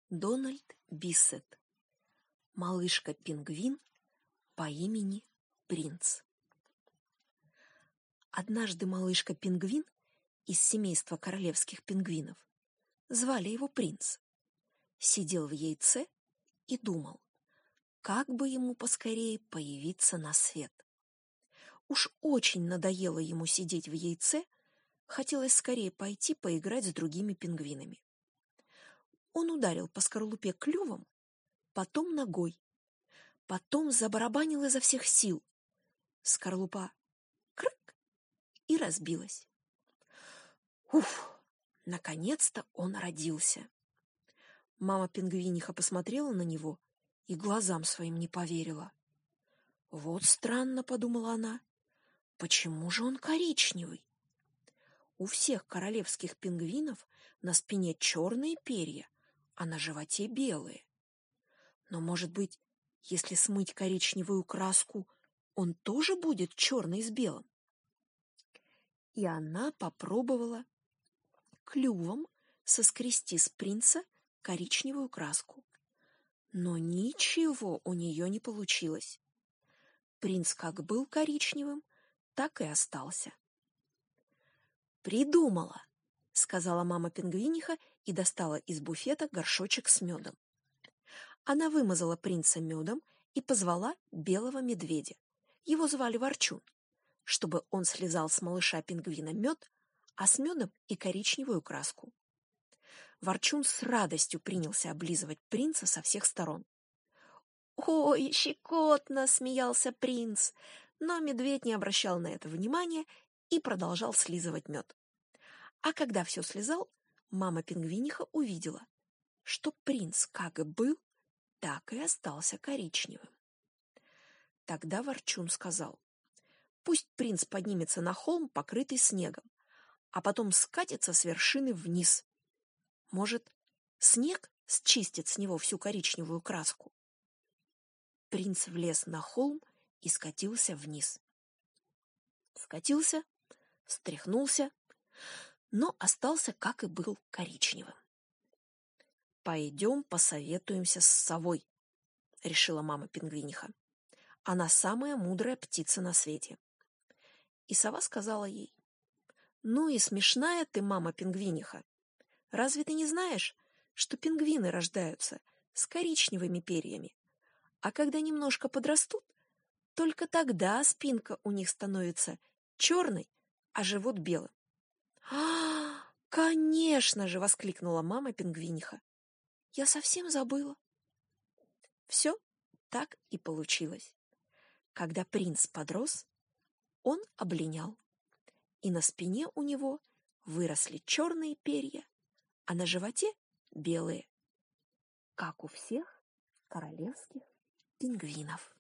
Дональд Биссет. Малышка-пингвин по имени Принц. Однажды малышка-пингвин из семейства королевских пингвинов, звали его Принц, сидел в яйце и думал, как бы ему поскорее появиться на свет. Уж очень надоело ему сидеть в яйце, хотелось скорее пойти поиграть с другими пингвинами. Он ударил по скорлупе клювом, потом ногой, потом забарабанил изо всех сил. Скорлупа крык и разбилась. Уф! Наконец-то он родился. Мама-пингвиниха посмотрела на него и глазам своим не поверила. Вот странно, подумала она, почему же он коричневый? У всех королевских пингвинов на спине черные перья, а на животе белые. Но, может быть, если смыть коричневую краску, он тоже будет черный с белым? И она попробовала клювом соскрести с принца коричневую краску. Но ничего у нее не получилось. Принц как был коричневым, так и остался. «Придумала!» — сказала мама-пингвиниха и достала из буфета горшочек с медом. Она вымазала принца медом и позвала белого медведя. Его звали Ворчун, чтобы он слезал с малыша-пингвина мед, а с медом и коричневую краску. Ворчун с радостью принялся облизывать принца со всех сторон. «Ой, щекотно!» — смеялся принц, но медведь не обращал на это внимания и продолжал слизывать мед. А когда все слезал, мама-пингвиниха увидела, что принц как и был, так и остался коричневым. Тогда Ворчун сказал, пусть принц поднимется на холм, покрытый снегом, а потом скатится с вершины вниз. Может, снег счистит с него всю коричневую краску? Принц влез на холм и скатился вниз. Скатился, встряхнулся, но остался, как и был, коричневым. «Пойдем посоветуемся с совой», — решила мама-пингвиниха. Она самая мудрая птица на свете. И сова сказала ей, «Ну и смешная ты, мама-пингвиниха. Разве ты не знаешь, что пингвины рождаются с коричневыми перьями, а когда немножко подрастут, только тогда спинка у них становится черной, а живот белым?» Конечно же!» — воскликнула мама-пингвиниха. «Я совсем забыла». Все так и получилось. Когда принц подрос, он облинял, и на спине у него выросли черные перья, а на животе белые, как у всех королевских пингвинов.